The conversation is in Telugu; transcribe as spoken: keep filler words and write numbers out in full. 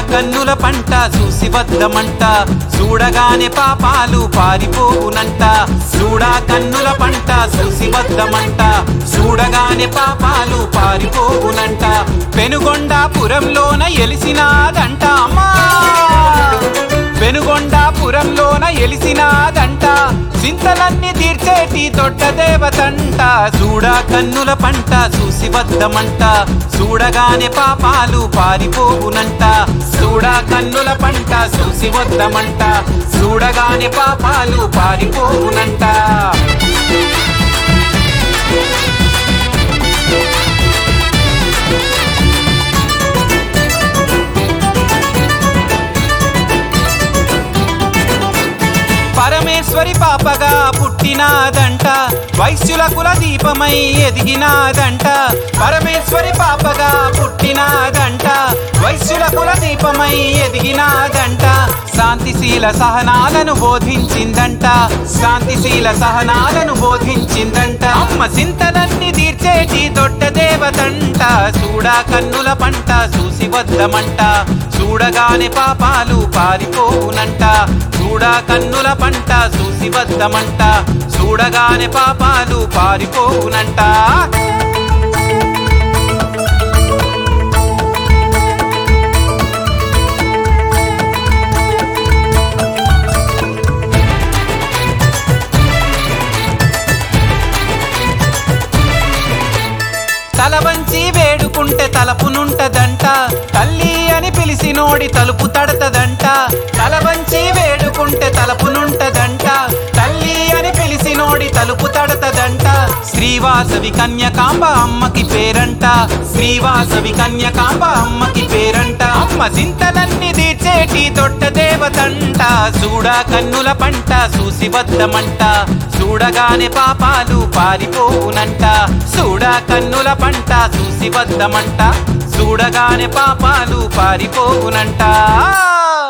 కన్నుల పంట చూసి వద్దమంట చూడగానే పాపాలు పారిపోవునంట చూడా కన్నుల పంట చూసి వద్దమంట చూడగానే పాపాలు పారిపోవునంట పెనుగొండాపురంలోన ఎలిసినాదంట అమ్మా పెనుగొండాపురంలోన ఎలిసినాదంట చింతలన్నీ తీర్చేటి దొడ్డ దేవతంట చూడా కన్నుల పంట చూసి వద్దమంట చూడగానే పాపాలు పారిపోవునంట చూడా కన్నుల పంట చూసి వద్దమంట చూడగానే పాపాలు పారిపోవునంట పరమేశ్వరి పాపగా పుట్టినాదంట వైశ్యుల కుల దీపమై ఎదిగినాదంట పరమేశ్వరి పాపగా పుట్టినాదంట వైశ్యుల కుల దీపమై ఎదిగినాదంట శాంతిశీల సహనాలను బోధించిందంట శాంతిశీల సహనాలను బోధించిందంట అమ్మ చింతలన్నీ తీర్చేటి దొడ్డ దేవతంట చూడా కన్నుల పంట చూసి వద్దమంట చూడగానే పాపాలు పారిపోవునంట చూడా కన్నుల పంట చూసి వద్దమంట చూడగానే పాపాలు పారిపోవునంట తల వంచి వేడుకుంటే తలపునుంటదంట తల్లి అని పిలిచి నోడి తలుపు తడతదంట తల వంచి వేడుకుంటే తలపునుంటదంట తల్లి అని పిలిచి నోడి తలుపు తడతదంట శ్రీవాసవి కన్యకాంబ అమ్మకి పేరంట శ్రీవాసవి కన్యకాంబ అమ్మకి పేరంట అమ్మ చింతలన్నీ తీర్చేటి దొడ్డ దేవతంట చూడా కన్నుల పంట చూసి వద్దమంట చూడగానే పాపాలు పారిపోవునంట చూడా కన్నుల పంట చూసి వద్దమంట చూడగానే పాపాలు పారిపోవునంట